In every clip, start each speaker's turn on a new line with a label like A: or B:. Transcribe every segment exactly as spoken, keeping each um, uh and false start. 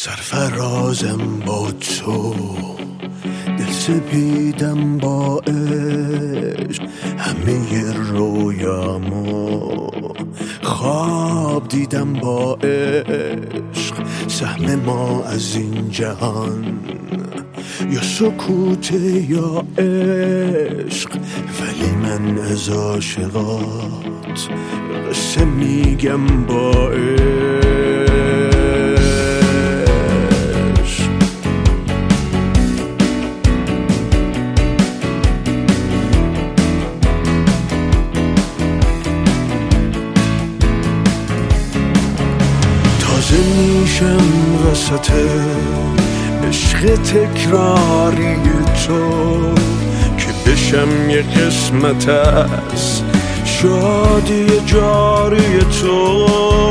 A: سرفرازم با تو، دل سپیدم با عشق، همه رویامو خواب دیدم با عشق. سهم ما از این جهان یا سکوت یا عشق، ولی من از عاشقات قصه میگم با عشق. تازه میشم وسط عشق تکراری تو، که بشم یه قسمت از شادی جاری تو.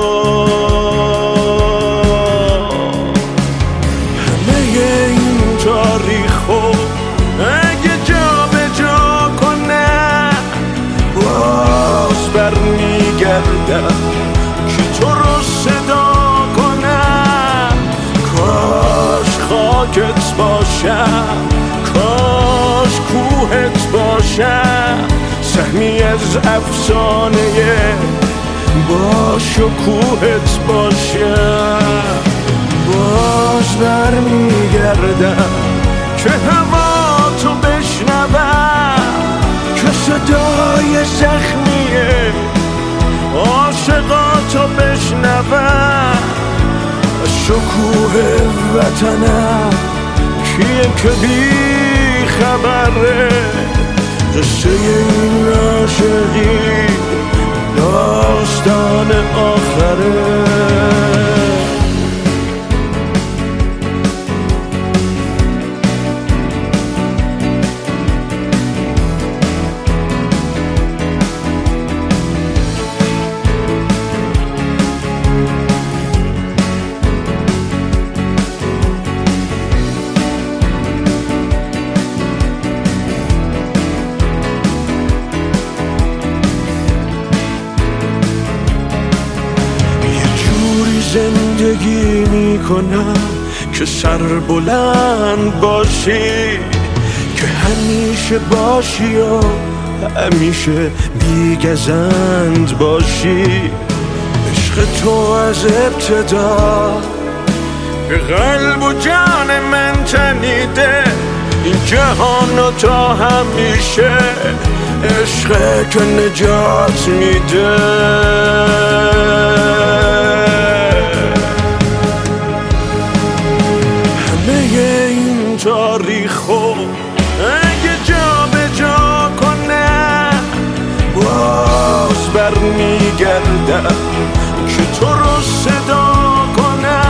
A: همه این تاریخو اگه جا به جا کنه، باز برمیگردم که تو رو صدا کنه. کاش خاکت باشم، کاش کوهت باشم، سهمی از افسانه با شکوهت باشم. باز برمیگردم که هوا تو بشنوم، که صدای زخمیه عاشقاتو بشنوم. شکوه وطنم کیه که بی خبره، قصه این عاشقی داستان آخره. زندگی میکنم که سر بلند باشی، که همیشه باشی و همیشه بیگزند باشی. عشق تو از ابتدا به قلب و جان من تنیده، این جهان و تا همیشه عشق که نجات میده. تاریخو اگه جا به جا کنه، باز برمیگردم که تو رو صدا کنه.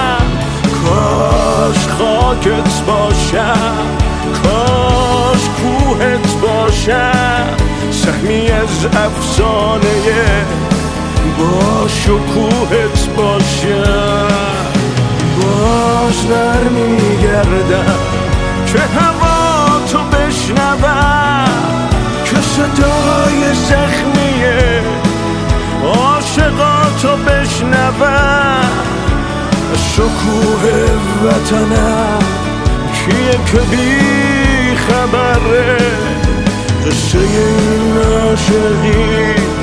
A: کاش خاکت باشم، کاش کوهت باشم، سهمی از افسانه با شکوهت باشم. باز برمیگردم که هوا تو بشنوم، که صدای زخمیه عاشقاتو بشنوم. شکوه وطنم کیه که بی خبره، قصه این عاشقی